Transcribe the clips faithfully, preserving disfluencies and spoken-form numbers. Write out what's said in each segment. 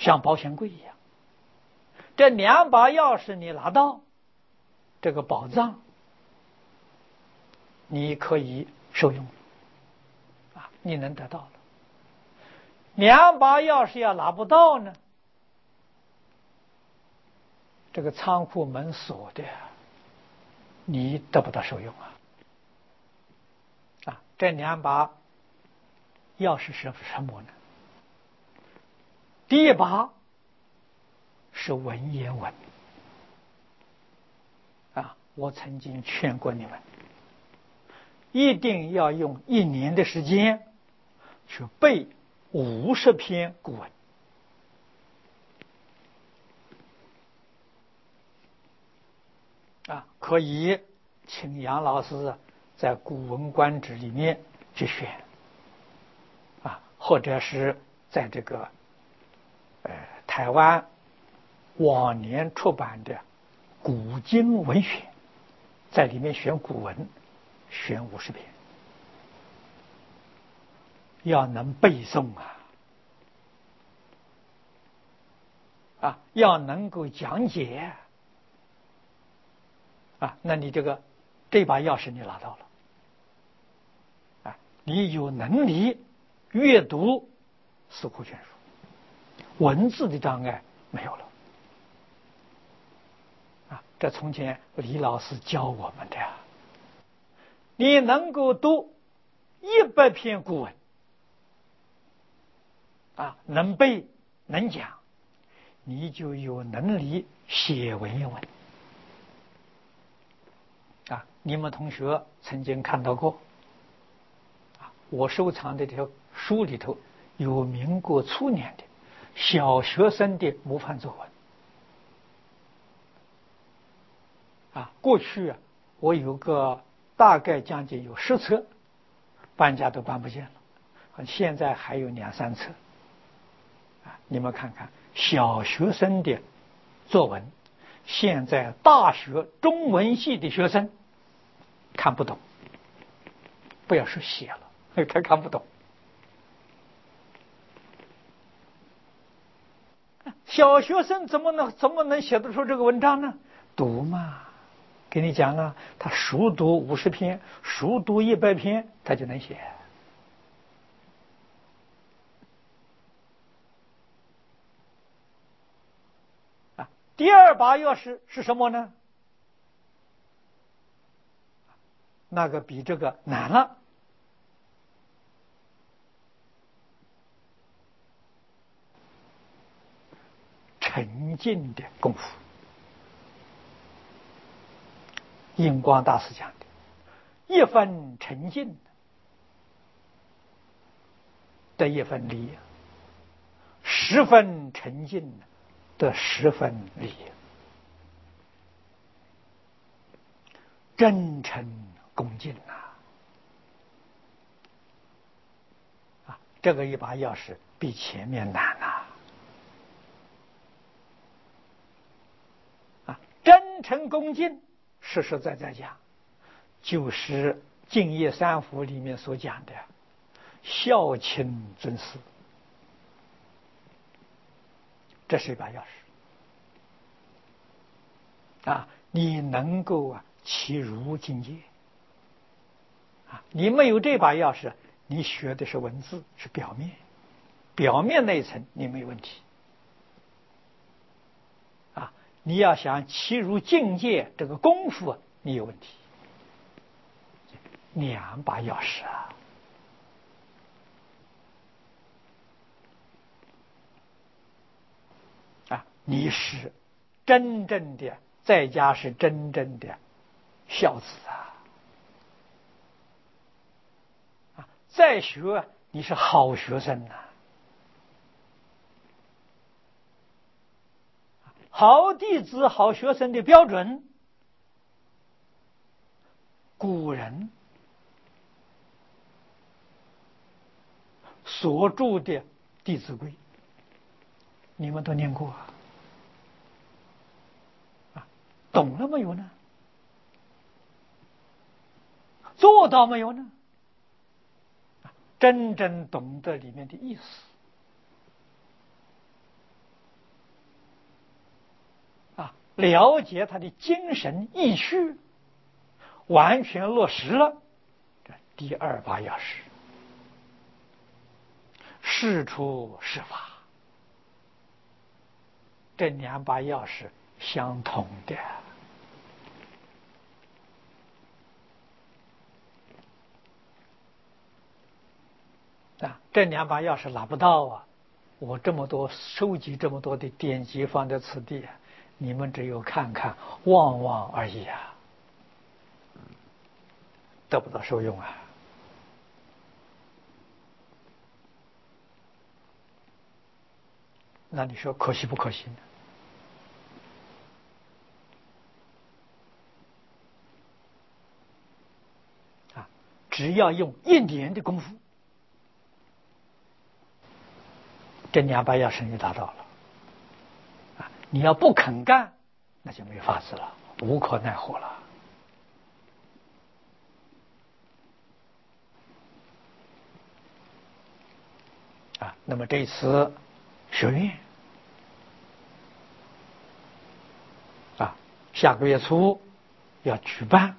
像保险柜一样。这两把钥匙你拿到，这个宝藏你可以受用啊，你能得到了。两把钥匙要拿不到呢，这个仓库门锁的，你得不到受用啊。啊，这两把钥匙是什么呢？第一把是文言文啊，我曾经劝过你们，一定要用一年的时间去背五十篇古文啊，可以请杨老师在《古文观止》里面去选啊，或者是在这个呃台湾往年出版的《古今文选》，在里面选古文，选五十篇，要能背诵啊，啊，要能够讲解啊，那你这个这把钥匙你拿到了啊，你有能力阅读四库全书，文字的障碍没有了啊。这从前李老师教我们的呀，你能够读一百篇古文啊，能背能讲，你就有能力写文言文啊。你们同学曾经看到过啊，我收藏的这条书里头有民国初年的小学生的模范作文啊。过去啊，我有个大概将近有十册，搬家都搬不见了，现在还有两三册啊。你们看看小学生的作文，现在大学中文系的学生看不懂，不要说写了，他看不懂。小学生怎么能怎么能写得出这个文章呢？读嘛，给你讲了，他熟读五十篇，熟读一百篇，他就能写。啊，第二把钥匙是什么呢？那个比这个难了。沉静的功夫。印光大师讲的，一分沉静得一分力，十分沉静得十分力，真诚恭敬呐！啊，这个一把钥匙比前面难呐！啊，真诚恭敬，实实在在讲，就是《敬业三福》里面所讲的孝亲尊师，这是一把钥匙啊！你能够啊起如境界啊！你没有这把钥匙，你学的是文字，是表面，表面那一层你没有问题啊！你要想起如境界，这个功夫啊，你有问题。两把钥匙啊！啊，你是真正的在家是真正的孝子啊！啊，再学你是好学生呐、啊！好弟子、好学生的标准，古人所著的《弟子规》，你们都念过啊？啊，懂了没有呢？做到没有呢？真正懂得里面的意思了解他的精神意趣，完全落实了这第二把钥匙，事出事法，这两把钥匙相同的。啊，这两把钥匙拿不到啊！我这么多收集这么多的典籍放在此地，你们只有看看望望而已啊，得不到受用啊！那你说可惜不可惜呢？啊，只要用一年的功夫，这两把钥匙你达到了。啊，你要不肯干，那就没法子了，无可奈何了。啊，那么这一次学院啊，下个月初要举办，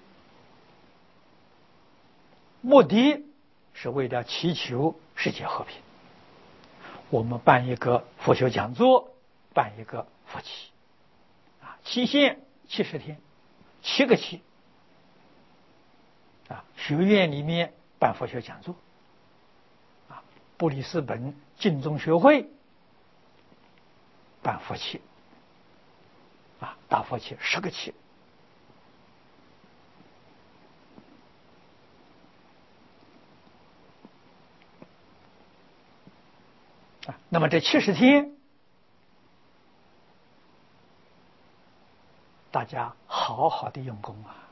目的是为了祈求世界和平。我们办一个佛学讲座，办一个佛期，啊，期限七十天，七个期，啊，学院里面办佛学讲座，啊，布里斯本净宗学会办佛期，啊，大佛期十个期。啊，那么这七十天，大家好好的用功啊！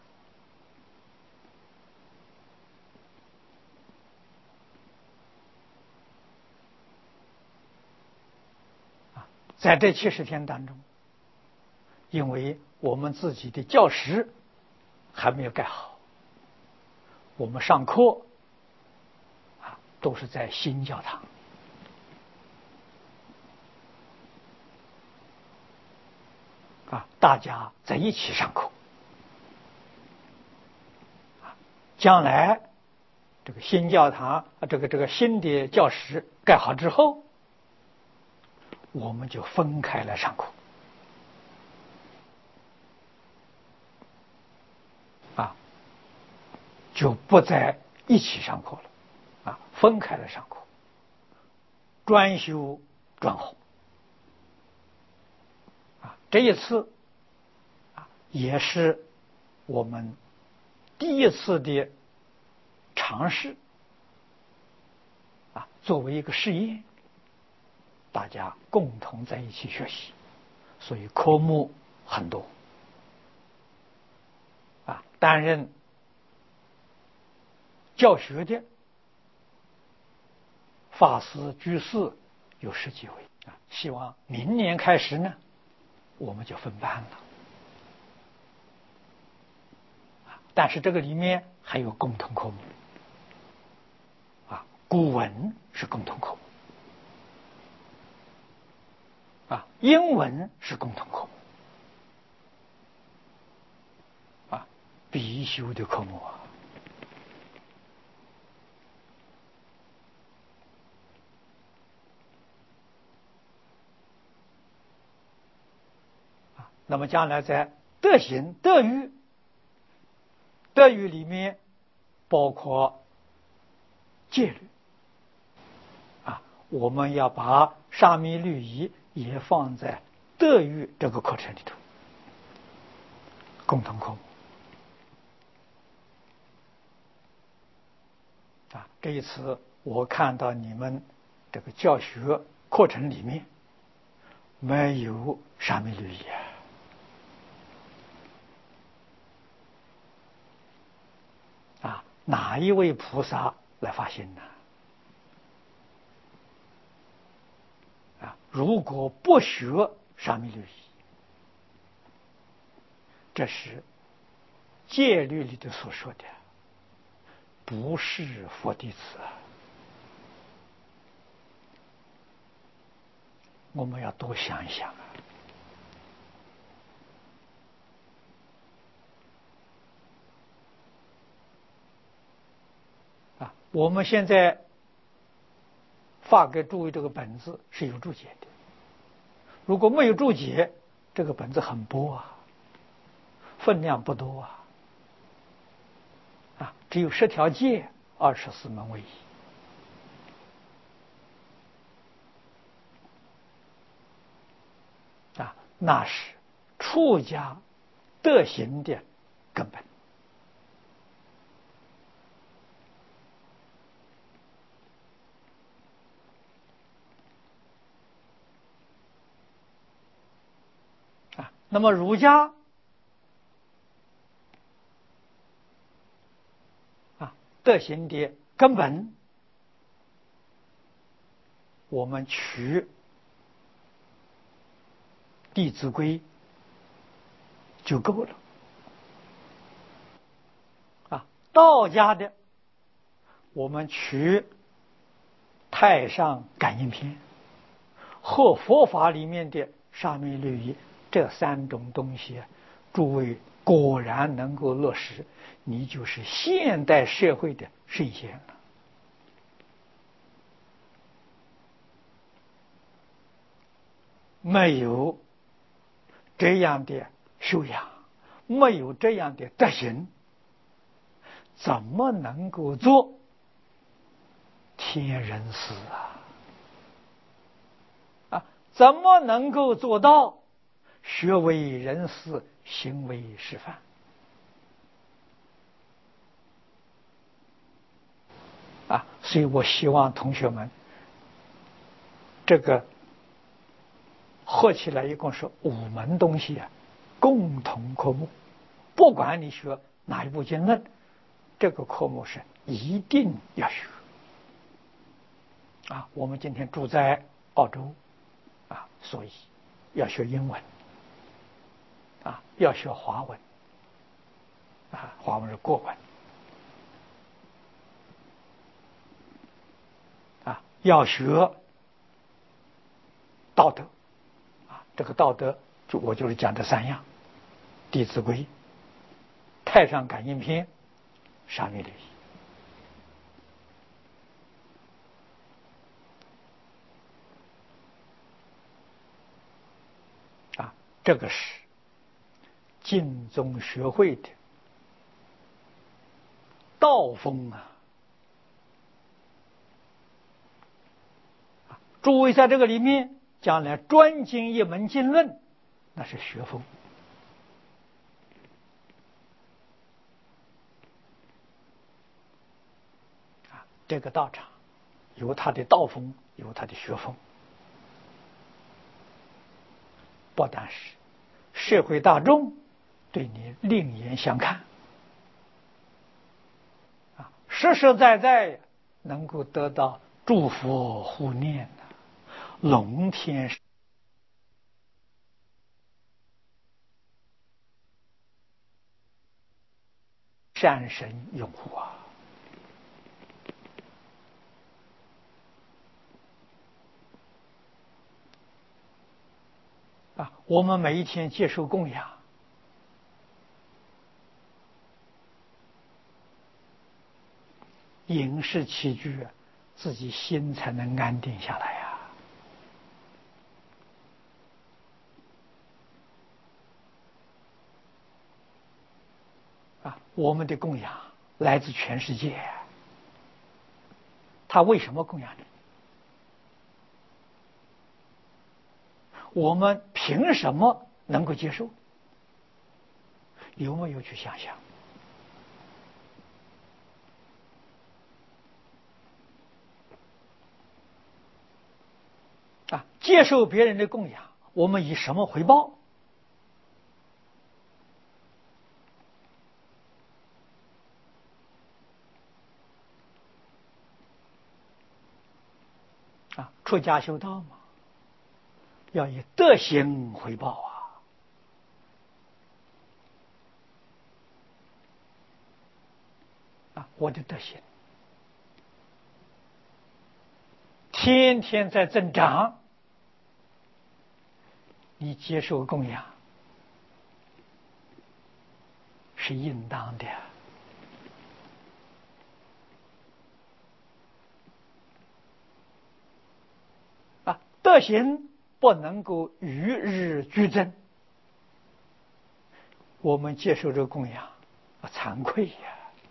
啊，在这七十天当中，因为我们自己的教室还没有盖好，我们上课啊都是在新教堂。啊，大家在一起上课。啊，将来这个新教堂啊，这个这个新的教室盖好之后，我们就分开来上课。啊，就不在一起上课了，啊，分开来上课，专修专红。啊，这一次啊，也是我们第一次的尝试，啊，作为一个试验，大家共同在一起学习，所以科目很多。啊，担任教学的法师、居士有十几位啊，希望明年开始呢，我们就分班了。但是这个里面还有共同科目，啊，古文是共同科目，啊，英文是共同科目，啊，必修的科目啊。那么将来在德行、德育，德育里面包括戒律，啊，我们要把沙弥律仪也放在德育这个课程里头，共同科目。啊，这一次我看到你们这个教学课程里面没有沙弥律仪啊。啊，哪一位菩萨来发心呢？啊，如果不学沙弥律仪，这是戒律里头所说的，不是佛弟子啊。我们要多想一想啊。 我们现在发给诸位这个本子是有注解的，如果没有注解，这个本子很薄啊，分量不多啊，啊，只有十条戒，二十四门为宜。啊，那是出家德行的根本。啊，那么儒家啊德行的根本，我们取《弟子规》就够了。啊，道家的我们取《太上感应篇》和佛法里面的沙弥律仪这三种东西，诸位果然能够落实，你就是现代社会的圣贤了。没有这样的修养，没有这样的德行，怎么能够做天人师啊？啊，怎么能够做到学为人师，行为示范？啊，所以我希望同学们，这个合起来一共是五门东西啊，共同科目，不管你学哪一部经论，这个科目是一定要学。啊，我们今天住在澳洲，啊，所以要学英文，啊，要学华文，啊，华文是国文，啊，要学道德，啊，这个道德就我就是讲这三样：《弟子规》、《太上感应篇》、沙弥律仪。啊，这个是净宗学会的道风啊！诸位在这个里面将来专精一门经论，那是学风。啊，这个道场有他的道风，有他的学风，不但是社会大众对你另眼相看，啊，实实在在能够得到祝福护念的龙天善神拥护啊！啊，我们每一天接受供养，饮食起居，自己心才能安定下来呀。啊，我们的供养来自全世界，他为什么供养你？我们凭什么能够接受？有没有去想想？啊，接受别人的供养，我们以什么回报？啊，出家修道嘛，要以德行回报啊！啊，我的德行天天在增长，你接受供养是应当的。 德行不能够与日俱增，我们接受这个供养，啊，惭愧呀！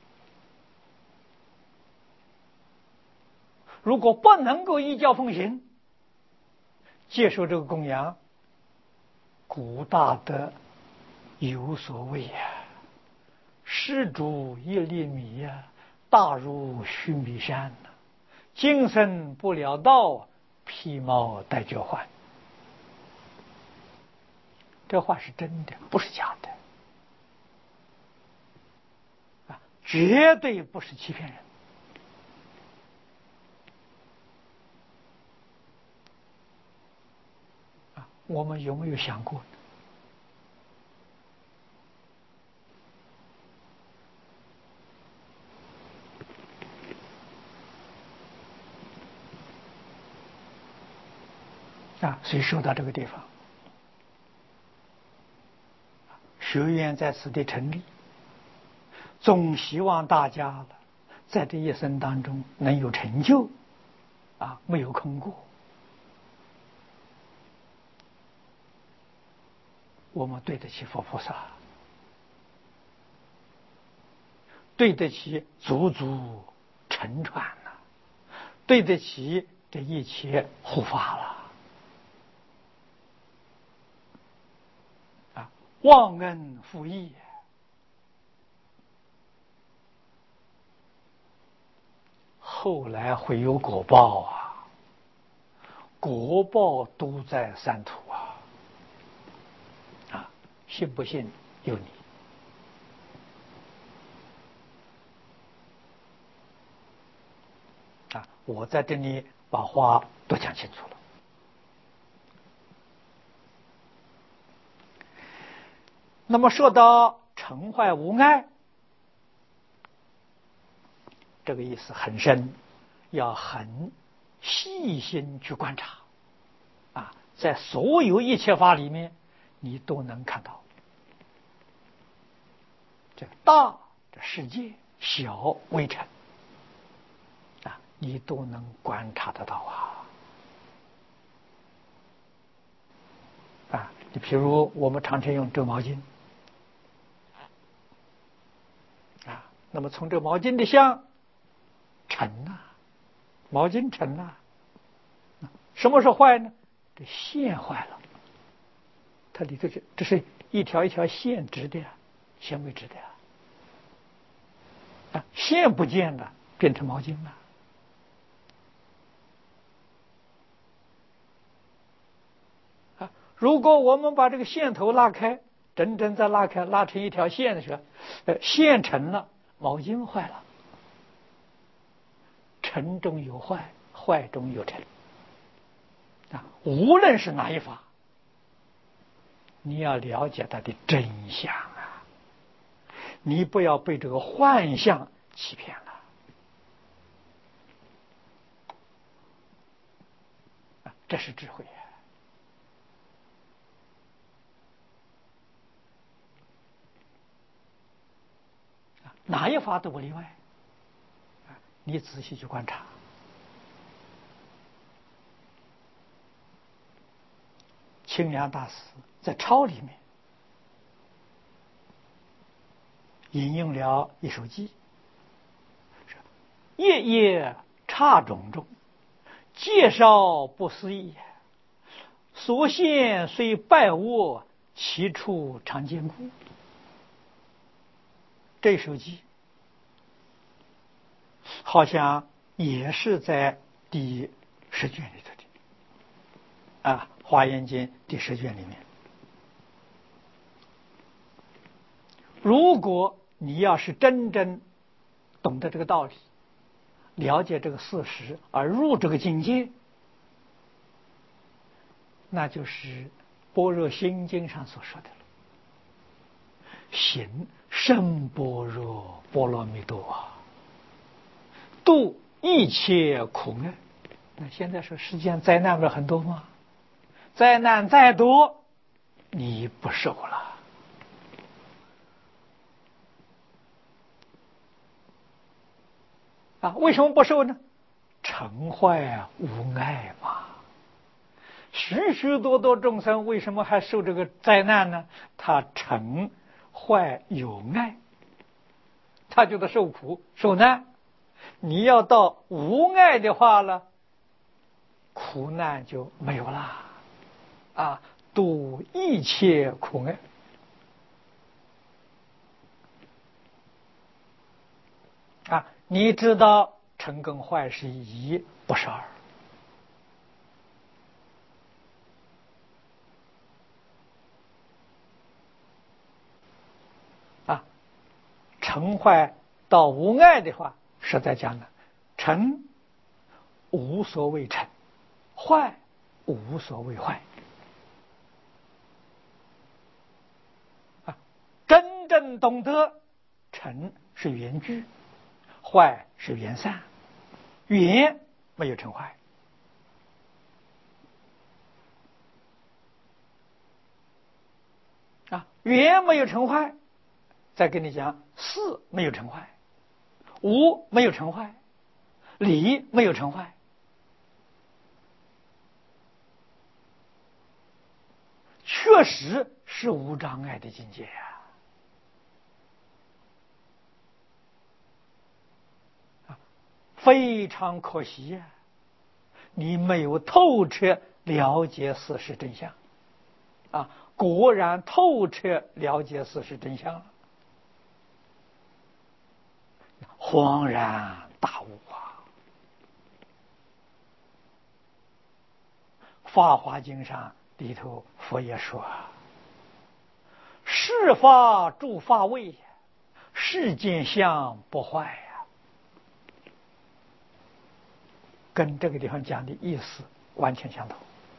如果不能够依教奉行，接受这个供养，古大德有所谓呀，施主一粒米呀，大如须弥山呐，今生不了道，披毛戴角换。这话是真的，不是假的，啊，绝对不是欺骗人。啊，我们有没有想过呢？啊，所以说到这个地方，学院在此地成立，总希望大家了，在这一生当中能有成就，啊，没有空过。我们对得起佛菩萨，对得起祖祖承传了，对得起这一切护法了。啊，忘恩负义，后来会有果报啊，果报都在三途啊！啊，信不信由你。啊，我在这里把话都讲清楚了。那么说到成坏无碍，这个意思很深，要很细心去观察。啊，在所有一切法里面，你都能看到。这大这世界，小微尘，啊，你都能观察得到啊！啊，你譬如我们常常用这毛巾，啊，那么从这毛巾的相沉呐、啊，毛巾沉呐、啊，什么是坏呢？这线坏了，它里头这这是一条一条线直的，纤维质的啊，线不见了，变成毛巾了。啊，如果我们把这个线头拉开，整整再拉开，拉成一条线的时候，呃，线沉了，毛巾坏了。沉中有坏，坏中有沉。啊，无论是哪一法，你要了解它的真相啊！你不要被这个幻象欺骗了。啊，这是智慧啊！哪一法都不例外。啊，你仔细去观察。清凉大师在抄里面引用了一首偈：夜夜刹种种，介绍不思议。所现虽败恶，其处常坚固。这首偈好像也是在第十卷里头的啊，《华严经》第十卷里面。如果你要是真正懂得这个道理，了解这个事实而入这个境界，那就是《般若心经》上所说的了：行深般若波罗蜜多啊，度一切苦厄。那现在说世界上灾难不是很多吗？灾难再多，你不受了。啊，为什么不受呢？成坏无碍嘛。 许许多多众生为什么还受这个灾难呢？他嗔坏有爱，他觉得受苦受难。你要到无爱的话了，苦难就没有了啊！度一切苦难啊！你知道嗔跟坏是一，不是二啊！嗔坏到无爱的话，是在讲的嗔无所谓嗔，坏无所谓坏啊！真正懂得嗔是缘聚，坏是缘散，缘没有成坏啊，缘没有成坏。再跟你讲，事没有成坏，无没有成坏，理没有成坏，确实是无障碍的境界呀！啊，非常可惜呀，你没有透彻了解事实真相啊！果然透彻了解事实真相了，恍然大悟啊！《法华经》上里头佛也说：“是法住法位，世间相不坏呀。”跟这个地方讲的意思完全相同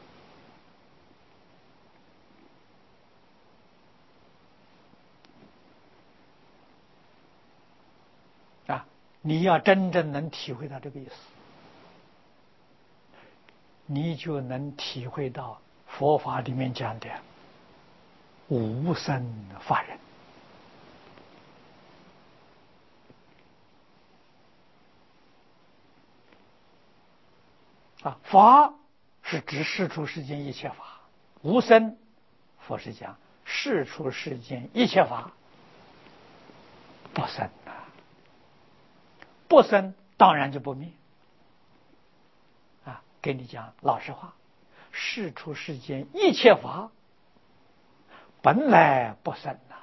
啊！你要真正能体会到这个意思，你就能体会到佛法里面讲的无生法忍啊！法是指世出世间一切法，无生，佛是讲世出世间一切法不生啊，不生当然就不灭啊！给你讲老实话，世出世间一切法本来不生呐，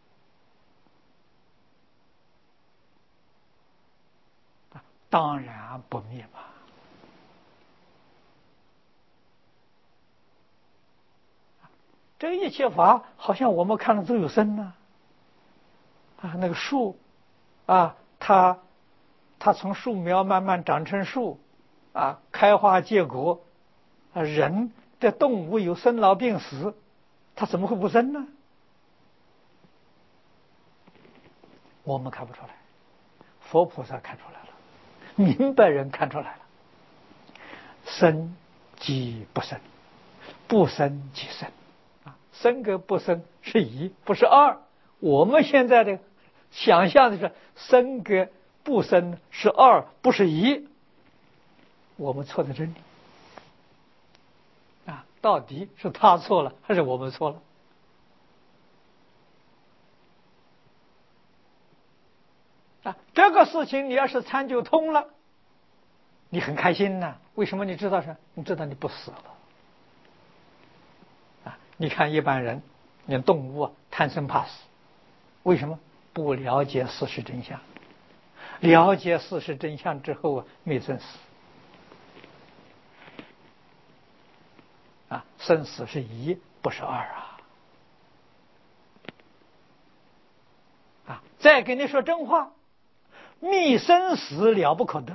当然不灭嘛。这一切法好像我们看了都有生呢啊，那个树啊，它它从树苗慢慢长成树啊，开花结果啊，人的动物有生老病死，它怎么会不生呢？我们看不出来，佛菩萨看出来了，明白人看出来了。生即不生，不生即生啊，生跟不生是一，不是二。我们现在的想象的是生跟不生是二，不是一。我们错在这里啊，到底是他错了还是我们错了？啊，这个事情你要是参究通了，你很开心呐、啊。为什么？你知道是？你知道你不死了啊！你看一般人，连动物啊，贪生怕死，为什么？不了解事实真相。了解事实真相之后啊，没生死啊，生死是一，不是二啊！啊，再给你说真话，灭生死了不可得。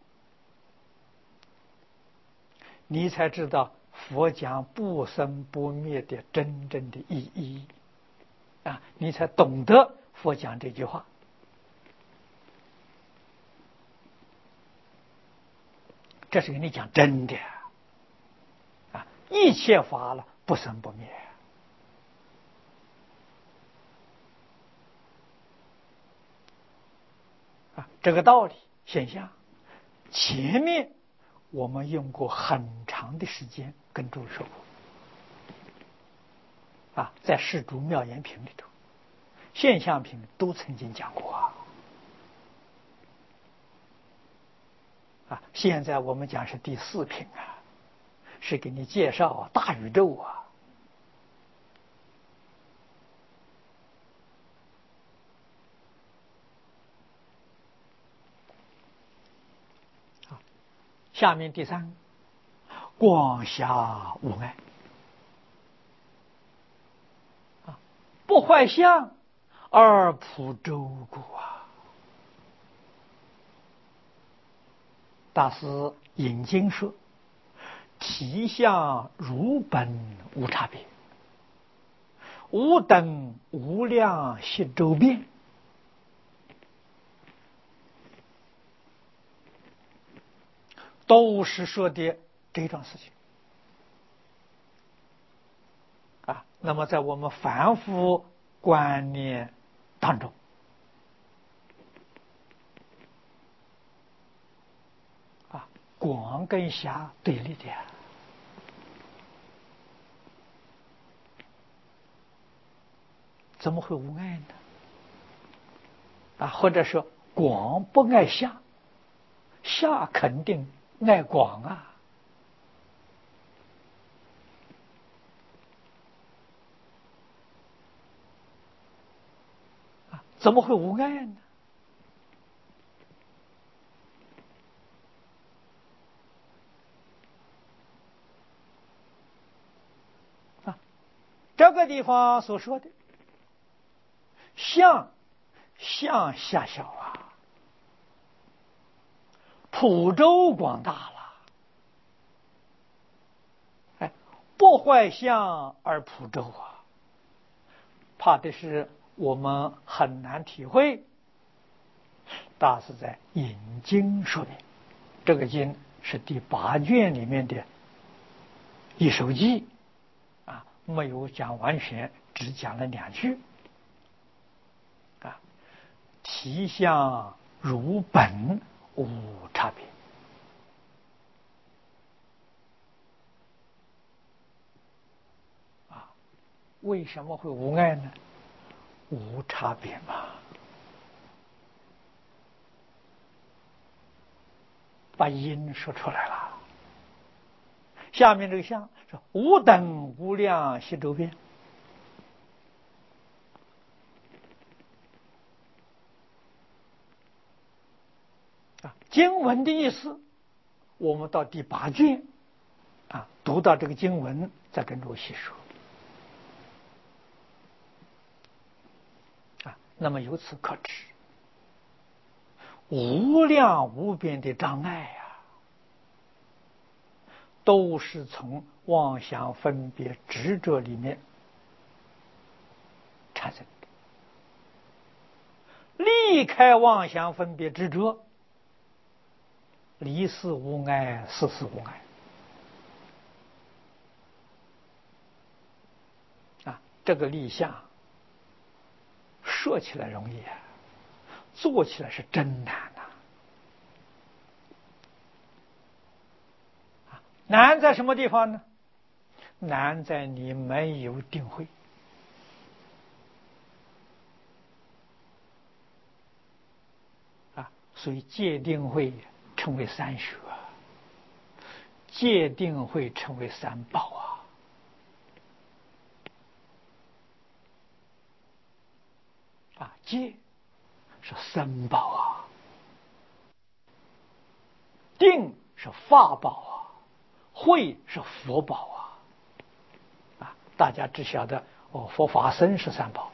你才知道佛讲不生不灭的真正的意义啊！你才懂得佛讲这句话。这是跟你讲真的啊！一切法了不生不灭啊！这个道理现象，前面我们用过很长的时间跟诸位说过啊，在《世诸妙言品》里头，现象品都曾经讲过啊。啊，现在我们讲是第四品啊，是给你介绍啊大宇宙啊。下面第三，光暇无碍啊，不坏相而普周故啊。大师引经说：“体相如本无差别，无等无量悉周遍。”都是说的这桩事情啊。那么在我们凡夫观念当中啊，广跟狭对立的，怎么会无碍呢？啊，或者说广不爱狭，狭肯定爱广啊。啊，怎么会无碍呢？啊，这个地方所说的相，相狭小啊，普周广大了。哎，不坏相而普周啊，怕的是我们很难体会。大师在引经说明，这个经是第八卷里面的一首记啊，没有讲完全，只讲了两句啊。体相如本无差别啊，为什么会无碍呢？无差别嘛。把因说出来了。下面这个相是无等无量悉周遍啊。经文的意思，我们到第八卷啊，读到这个经文，再跟诸位细说啊。那么由此可知，无量无边的障碍呀、啊，都是从妄想分别执着里面产生的。离开妄想分别执着，离事无碍，事事无碍啊。这个立相说起来容易啊，做起来是真难呐、啊！难在什么地方呢？难在你没有定慧啊。所以戒定慧称为三学，戒定慧称为三宝啊。啊，戒是三宝啊，定是法宝啊，慧是佛宝啊。啊，大家只晓得哦，佛法僧是三宝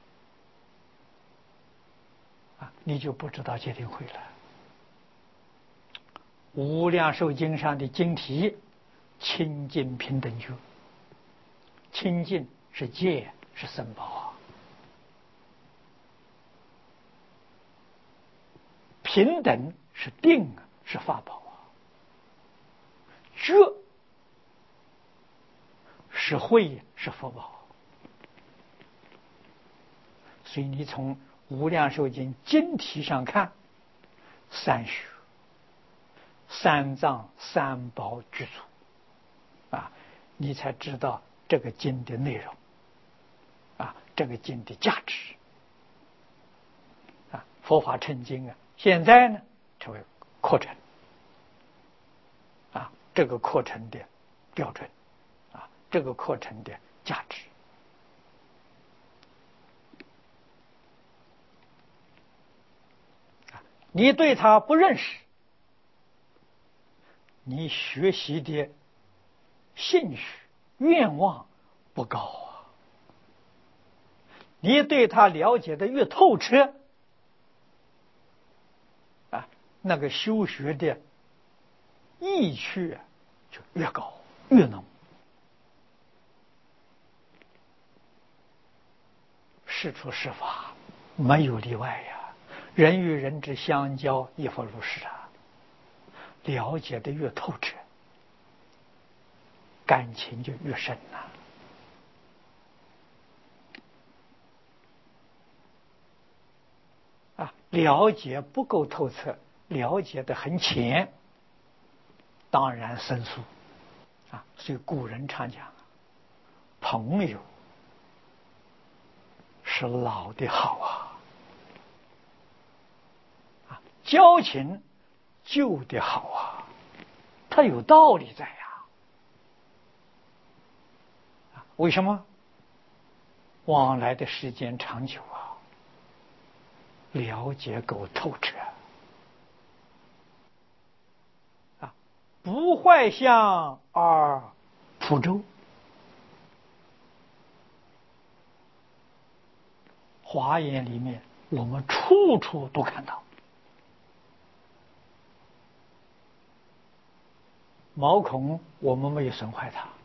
啊，你就不知道戒定慧了。无量寿经上的经题，清净平等觉，清净是戒，是三宝啊。平等是定，是法宝啊。觉是慧，是佛宝。所以你从无量寿经经题上看，三学三藏三宝具足啊，你才知道这个经的内容啊，这个经的价值啊。佛法称经啊，现在呢成为课程啊，这个课程的标准啊，这个课程的价值啊。你对他不认识，你学习的兴趣愿望不高啊。你对他了解的越透彻啊，那个修学的意趣就越高越浓。是出是法没有例外呀，人与人之相交亦复如是啊。了解的越透彻，感情就越深呐、啊。啊，了解不够透彻，了解的很浅，当然生疏啊。所以古人常讲，朋友是老的好啊，啊，交情旧的好啊，它有道理在呀。啊，为什么？往来的时间长久啊，了解够透彻啊，不坏相而普周。华严里面我们处处都看到，毛孔我们没有损坏它，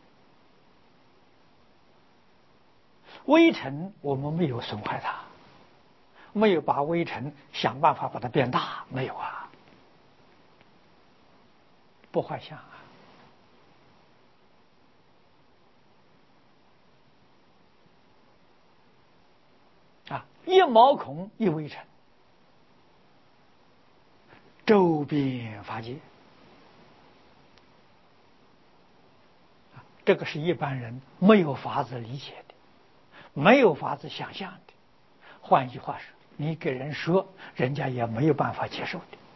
微尘我们没有损坏它，没有把微尘想办法把它变大，没有啊，不坏相啊。啊，一毛孔一微尘，周边法界，这个是一般人没有法子理解的，没有法子想象的。换句话说，你给人说，人家也没有办法接受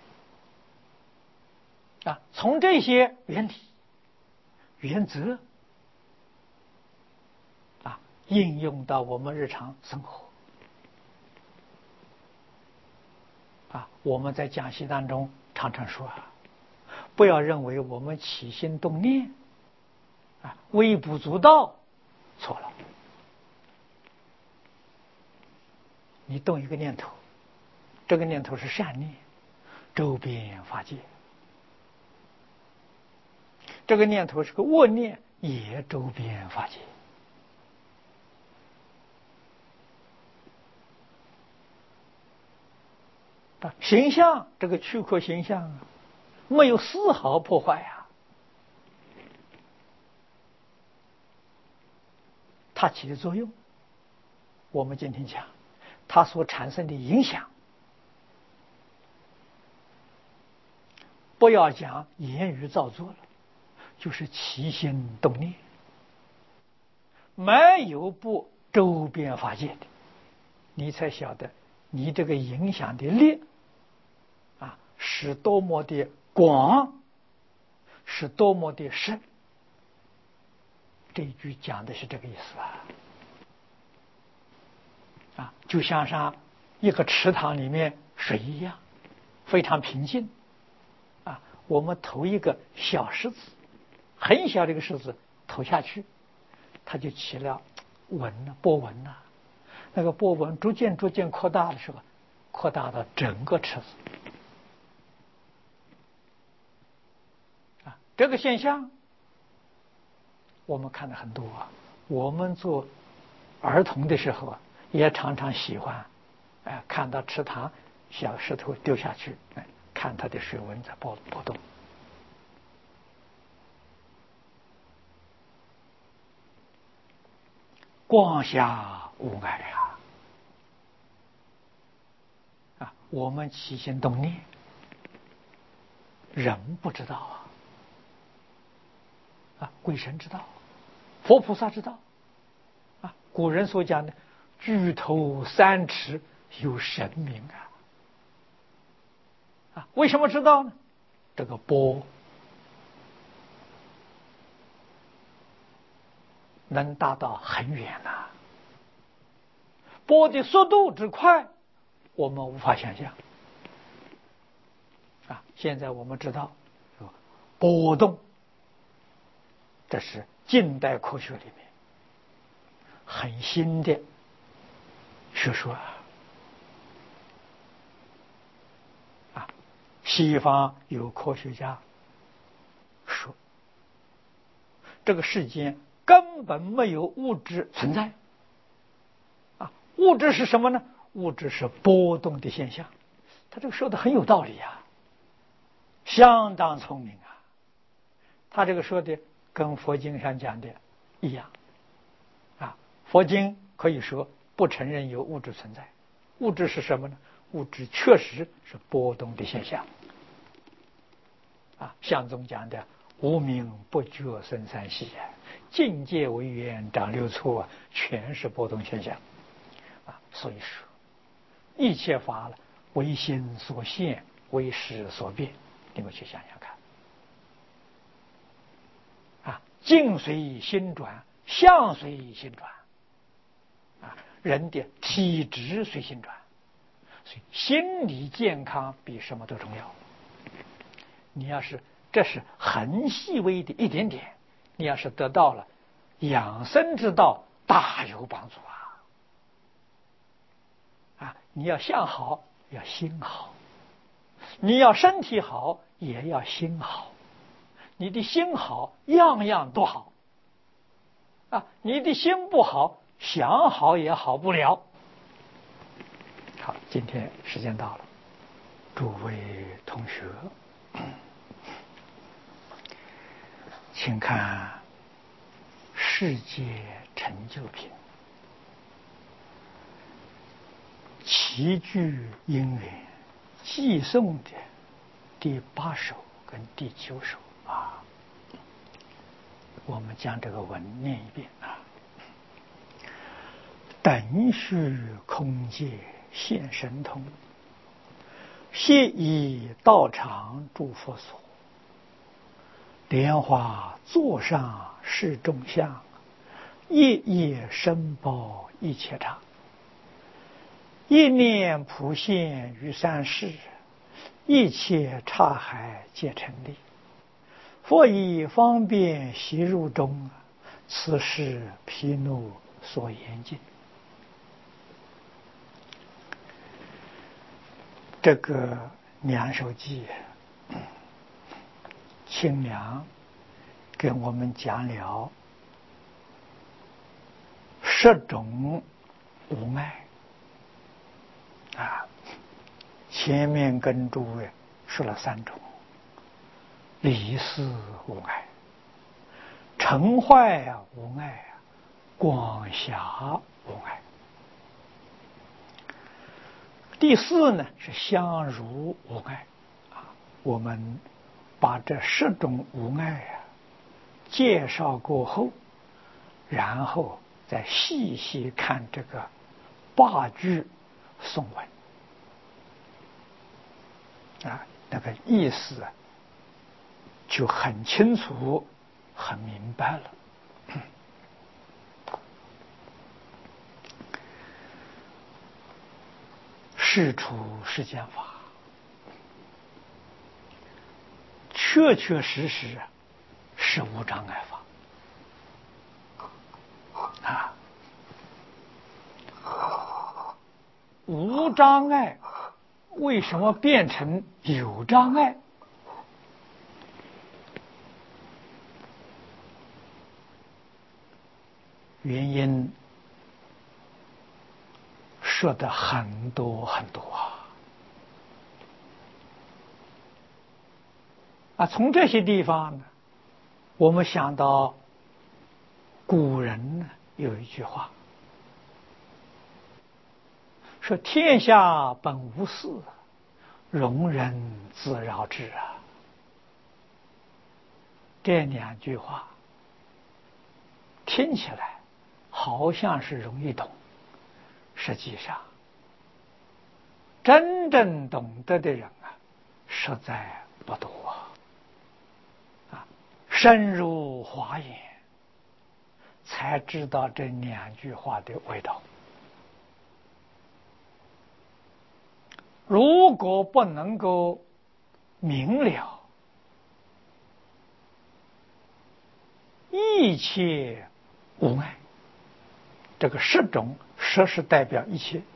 的。啊，从这些原理、原则啊，应用到我们日常生活。啊，我们在讲习当中常常说啊，不要认为我们起心动念啊微不足道，错了。你动一个念头，这个念头是善念，周边法界；这个念头是个恶念，也周边法界。啊，形象这个躯壳形象啊，没有丝毫破坏啊，它起的作用，我们今天讲它所产生的影响，不要讲言语造作了，就是起心动念，没有不周边法界的，你才晓得你这个影响的力啊是多么的广，是多么的深。这一句讲的是这个意思啊。啊，就像上一个池塘里面水一样，非常平静。啊，我们投一个小石子，很小的一个石子投下去，它就起了纹了波纹了。那个波纹逐渐逐渐扩大的时候，扩大到整个池子。啊，这个现象我们看的很多啊。我们做儿童的时候啊，也常常喜欢，哎，看到池塘小石头丢下去，哎，看它的水纹在波波动。光下无碍啊！啊，我们起心动念， 人不知道啊，啊，鬼神知道，佛菩萨知道，啊，古人所讲的举头三尺有神明啊，啊，为什么知道呢？这个波能达到很远呐、啊，波的速度之快，我们无法想象。啊，现在我们知道，波动，这是近代科学里面很新的学说啊。啊，西方有科学家说，这个世间根本没有物质存在。啊，物质是什么呢？物质是波动的现象。他这个说的很有道理啊，相当聪明啊。他这个说的跟佛经上讲的一样啊。佛经可以说不承认有物质存在，物质是什么呢？物质确实是波动的现象啊。相宗讲的无名不觉生三息，境界为缘长六处啊，全是波动现象啊。所以说一切法了，为心所现，为识所变。你们去想想看啊，境随心转，相随心转啊，人的体质随心转，所以心理健康比什么都重要。你要是这是很细微的一点点，你要是得到了养生之道，大有帮助啊！啊，你要相好，要心好；你要身体好，也要心好。你的心好，样样都好啊！你的心不好，想好也好不了。好，今天时间到了，诸位同学，请看世界成就品齐聚因缘寄送的第八首跟第九首啊。我们将这个文念一遍啊。等虚空界现神通，谢以道场诸佛所，莲花座上是众相，夜夜申报一切刹。一念普现于三世，一切刹海皆成立。佛以方便悉入中，此是毗卢所言尽。这个两首偈，清凉跟我们讲了十种无碍啊。前面跟诸位说了三种：离事无碍、成坏啊无碍、广狭无碍。第四呢是相如无碍啊。我们把这十种无碍啊介绍过后，然后再细细看这个八句颂文啊，那个意思啊就很清楚很明白了。事出世间法，确确实实是无障碍法啊。无障碍为什么变成有障碍？原因说的很多很多啊！啊，从这些地方呢，我们想到古人呢有一句话，说天下本无事，庸人自扰之啊。 这两句话听起来好像是容易懂，实际上真正懂得的人啊，实在不多啊。深入华严，才知道这两句话的味道。如果不能够明了，一切无碍，这个十种十是代表一切。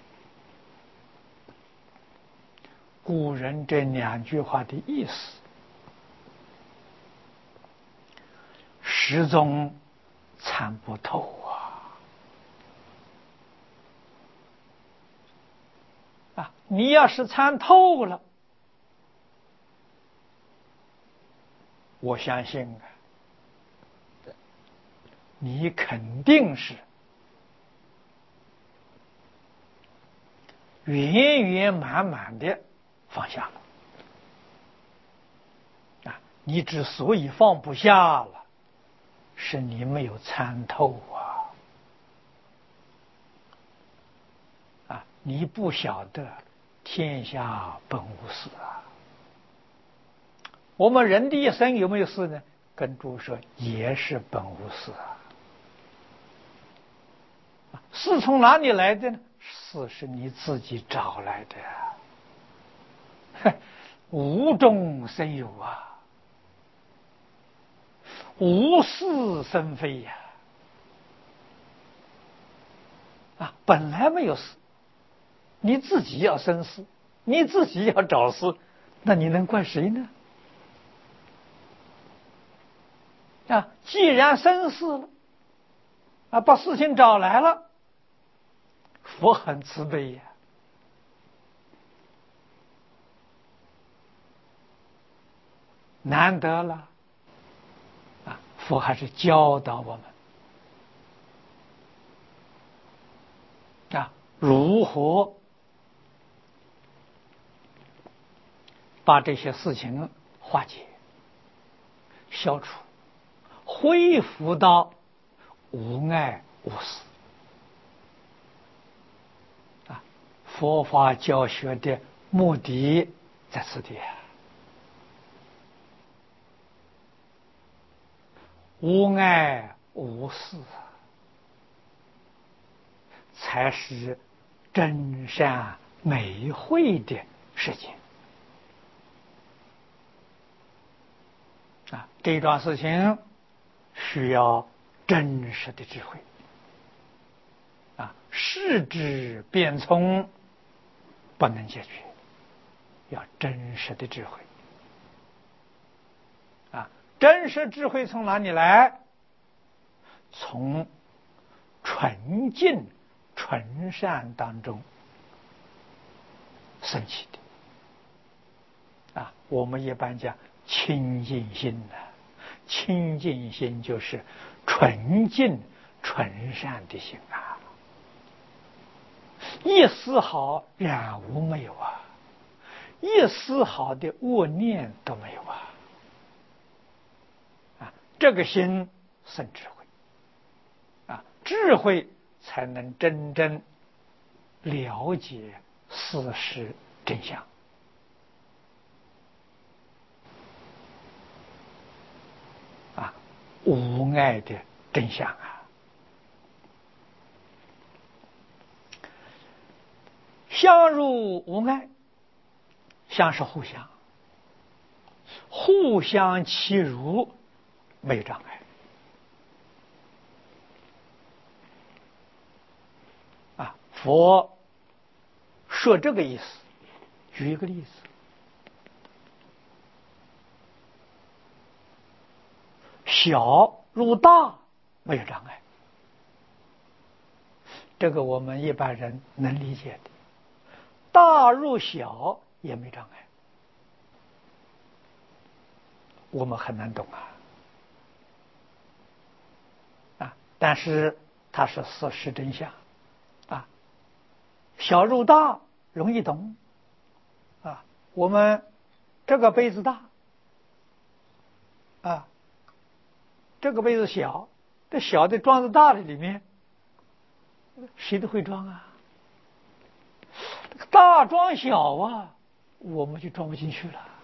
古人这两句话的意思，始终参不透啊！啊，你要是参透了，我相信啊，你肯定是圆圆满满的放下了啊！你之所以放不下了，是你没有参透啊！啊，你不晓得天下本无事啊！我们人的一生有没有事呢？跟诸说也是本无事啊！事从哪里来的呢？事是你自己找来的。无中生有啊，无事生非呀！啊，本来没有事，你自己要生事，你自己要找事，那你能怪谁呢？啊，既然生事了，啊，把事情找来了，佛很慈悲呀。难得了啊！佛还是教导我们啊，如何把这些事情化解、消除、恢复到无碍无事啊！佛法教学的目的在此地。无碍无事，才是真善美慧的事情啊！这桩事情需要真实的智慧啊，视之变聪不能解决，要真实的智慧啊！真实智慧从哪里来？从纯净纯善当中升起的啊！我们一般讲清净心呢、啊，清净心就是纯净纯善的心啊，一丝毫染污没有啊，一丝毫的恶念都没有啊！啊，这个心生智慧啊，智慧才能真正了解事实真相啊，无碍的真相啊！相入无碍，相是互相，互相其如，没有障碍啊！佛说这个意思，举一个例子。小入大没有障碍，这个我们一般人能理解的。大入小也没障碍，我们很难懂啊！啊，但是它是事实真相啊。小入大容易懂啊，我们这个杯子大啊， 这个杯子小，这小的装在大的里面，谁都会装啊。大装小啊，我们就装不进去了。